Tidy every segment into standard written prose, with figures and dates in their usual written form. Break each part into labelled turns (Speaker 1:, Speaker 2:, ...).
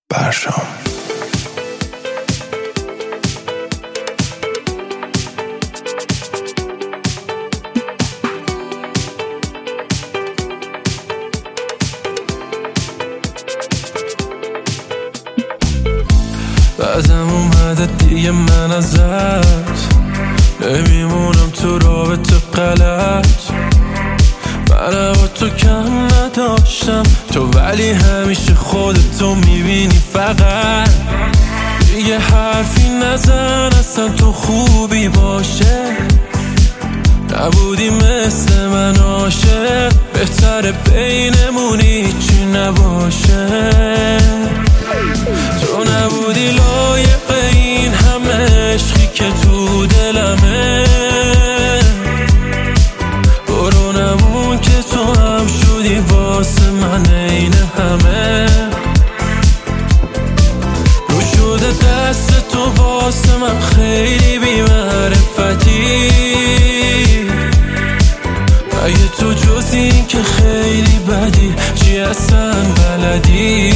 Speaker 1: برشام. بعدم اومده دیگه من ازت نمیمونم تو رابطه غلط. من با تو کم نداشتم تو، ولی همیشه خودتو میبینی فقط. دیگه حرفی نزن اصلا تو خوبی باشه، نبودی مثل من عاشق. بهتره بینمون هیچی نباشه. تو نبودی لایق این همه عشقی که تو دلمه. برو نمون که تو هم شدی واسه من این همه. رو شده دست تو واسه من خیلی بی معرفتی. اگه تو جز این که خیلی بدی چی اصلا بلدی؟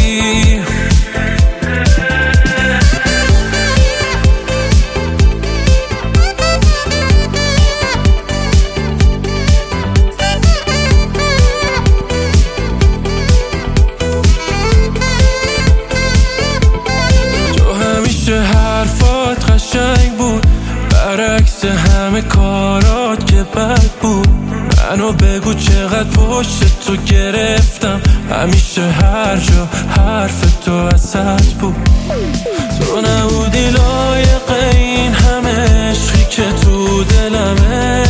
Speaker 1: حرفات قشنگ بود برعکس همه کارات که بد بود. منو بگو چقدر پشت تو گرفتم، همیشه هر جا حرف تو وسط بود. تو نبودی لایق این همه عشقی که تو دلمه.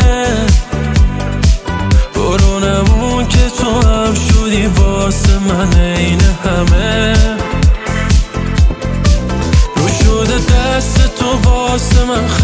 Speaker 1: برو نمون که تو هم شدی واسه من این همه. دست تو واسه من